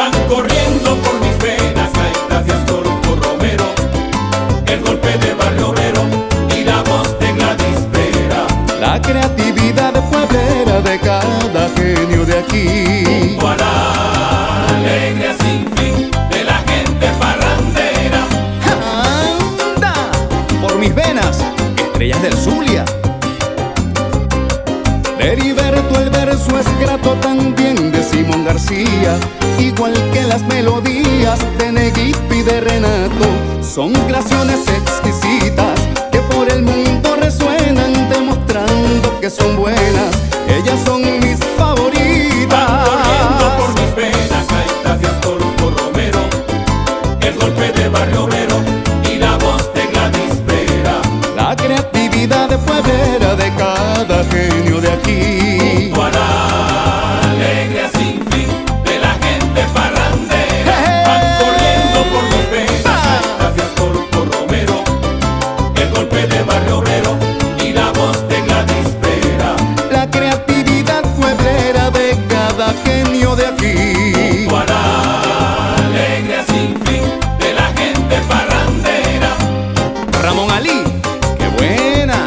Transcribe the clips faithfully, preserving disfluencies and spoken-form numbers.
van corriendo por mis venas. Gaitas de Astolfo Romero, el golpe de Barrio Obrero y la voz de Gladys Vera. La creatividad pueblera de cada genio de aquí, Junto a la alegría sin fin de la gente parrandera. ¡Anda! Por mis venas, estrellas del Zulia. De Heriberto el verso es grato, también de Simón García, igual que las melodías de Neguito y de Renato. Son creaciones exquisitas que por el mundo resuenan, demostrando que son buenas. Ellas son mis favoritas. Van corriendo por mis venas. Gaitas de Astolfo Romero, el golpe de Barrio Obrero y la voz de Gladys Vera. La creatividad pueblera de cada genio de aquí, Junto a la alegría sin fin de la gente parrandera. ¡Hey! Van corriendo por mis venas. Gaitas de Astolfo Romero, el golpe de Barrio Obrero y la voz de Gladys Vera. la creatividad pueblera de cada genio de aquí. Junto a la alegría sin fin de la gente parrandera. Ramón Ali, qué buena.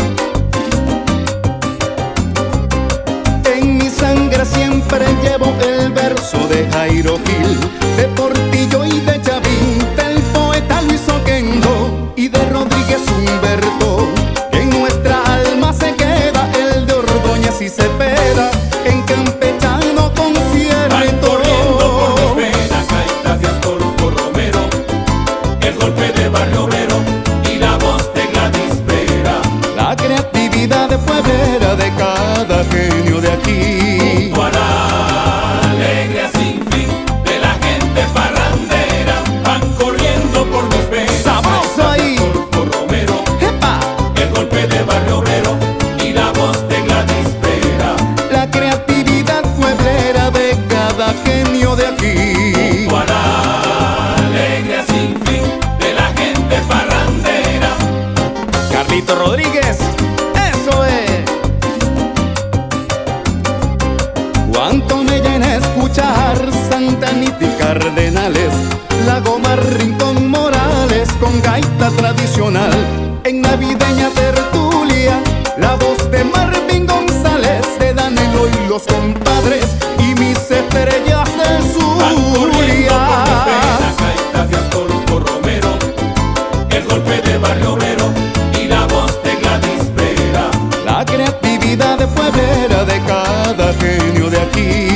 En mi sangre siempre llevo el verso de Jairo Gil, de Portillo y de Chavín, del poeta Luis Oquendo y de Rodríguez Humberto. En nuestra alma se queda el de Ordóñez y Cepeda, en campechano Van concierto. corriendo por mis venas. Gaitas de Astolfo Romero, el golpe de Barrio Obrero y la voz de Gladys Vera. La creatividad pueblera de cada genio de aquí, Junto a la alegría sin fin de la gente parrandera. Van corriendo por mis venas. ¡Sabroso ahí! Gaitas de Astolfo Romero, ¡epa! el golpe de Barrio Obrero y la voz de Gladys Vera. La creatividad pueblera de cada genio de aquí, Junto a la alegría sin fin de la gente parrandera. Carlito Rodríguez, eso es. Cuánto me llena escuchar Santa Anita y Cardenales, La Goma, Rincón, Morales con gaita tradicional. En navideña tertulia, la voz de Marvin González, de Danilo y los compadres y mis estrellas del Van corriendo por mis Zulia. venas. Gaitas de Astolfo Romero, el golpe de Barrio Obrero y la voz de Gladys Vera. La creatividad pueblera de cada genio de aquí,